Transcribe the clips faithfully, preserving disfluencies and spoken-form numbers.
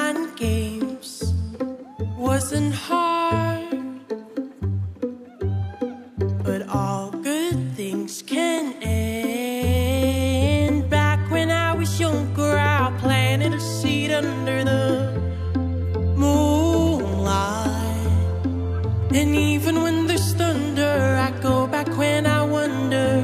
mind games wasn't hard, but all good things can end. Back when I was younger, I planted a seed under the moonlight, and even when there's thunder, I go back when I wonder,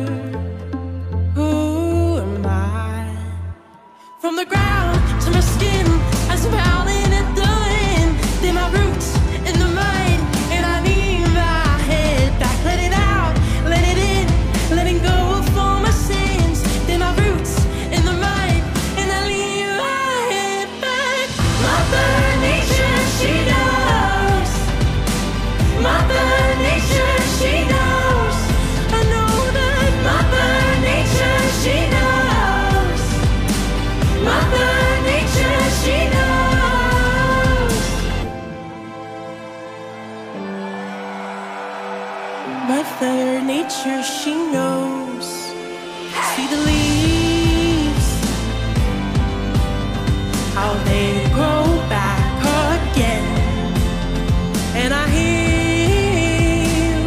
who am I? From the ground to my skin, as I'm howling at the wind, they're my roots in the mud, and I need my head back. Let it out, let it in, letting go of all my sins. They're my roots in the mud, and I leave my head back. Mother Nature, she knows. Mother Nature, she knows. I know that Mother Nature, she knows. Mother Nature, she knows. Mother Nature, she knows. See the leaves, how they grow back again, and I heal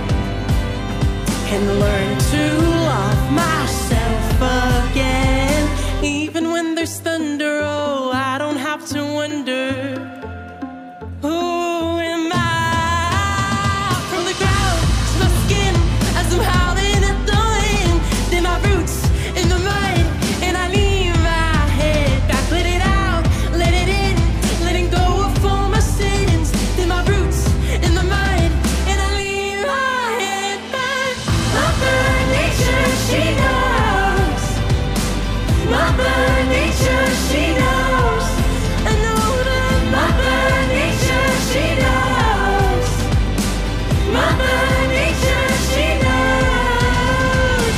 and learn to love myself again. Even when there's thunder, oh, I don't have to wonder, who am I? From the ground to my skin, as I'm howling at the wind, they're my roots in the mud, and I leave my head back. Let it out, let it in, letting go of all my sins. They're my roots in the mud, and I leave my head back. Mother Nature, she knows. Mother Nature, she knows. I know that Mother Nature, she knows. Mother Nature, she knows.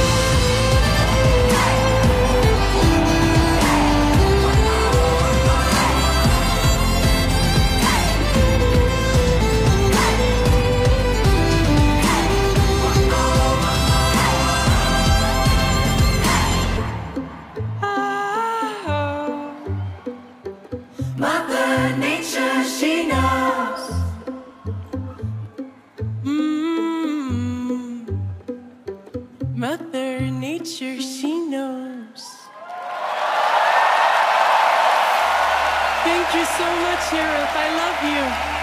Mother Nature, she knows. Mm. Mother Nature, she knows. Thank you so much, Sheriff. I love you.